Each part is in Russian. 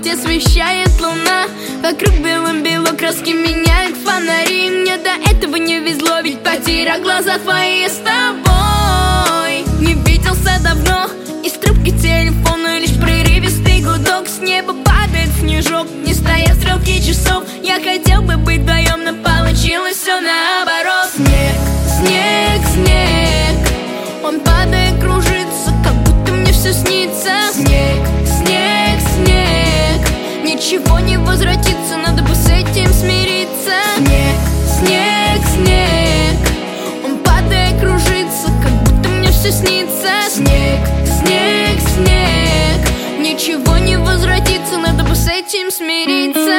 путь освещает луна. Вокруг белым-бело, краски меняют фонари. Мне до этого не везло, ведь потеря глаза твои с тобой. Не виделся давно, из трубки телефона лишь прерывистый гудок. С неба падает снежок, не стоят стрелки часов. Я хотел бы быть вдвоем, но получилось все наоборот. Снег, снег, снег, он падает, кружится, как будто мне все снится. Снег, снег, снег, ничего не возвратится, надо бы с этим смириться. Снег, снег, снег, он падает, кружится, как будто мне все снится. Снег, снег, снег, ничего не возвратится, надо бы с этим смириться.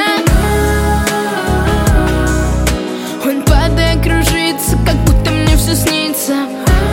Он падает, кружится, как будто мне все снится.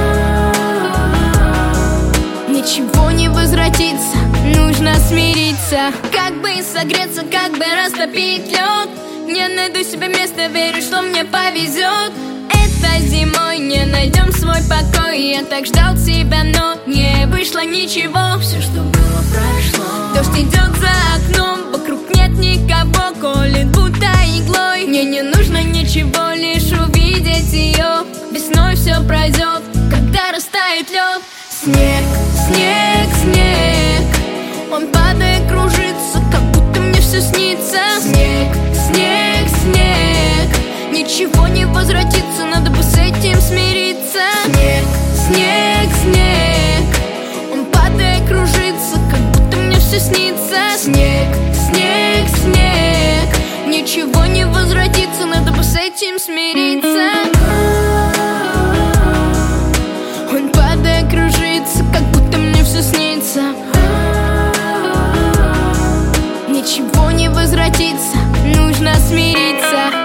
Ничего не возвратится, нужно смириться. Как бы согреться, как бы растопить лед. Не найду себе места, верю, что мне повезет. Этой зимой не найдем свой покой. Я так ждал тебя, но не вышло ничего. Все, что было, прошло. Дождь идет за окном, вокруг нет никого, колет будто иглой. Мне не нужно ничего, лишь увидеть ее. Весной все пройдет, когда растает лед. Снег, снег, снег, он падает, кружится, как будто мне все снится. Снег, снег, снег, ничего не возвратится, надо бы с этим смириться. Снег, снег, снег, он падает, кружится, как будто мне все снится. Снег, снег, снег, ничего не возвратится, надо бы с этим смириться. Он падает, кружится, как будто мне все снится. Ничего не возвратится, нужно смириться.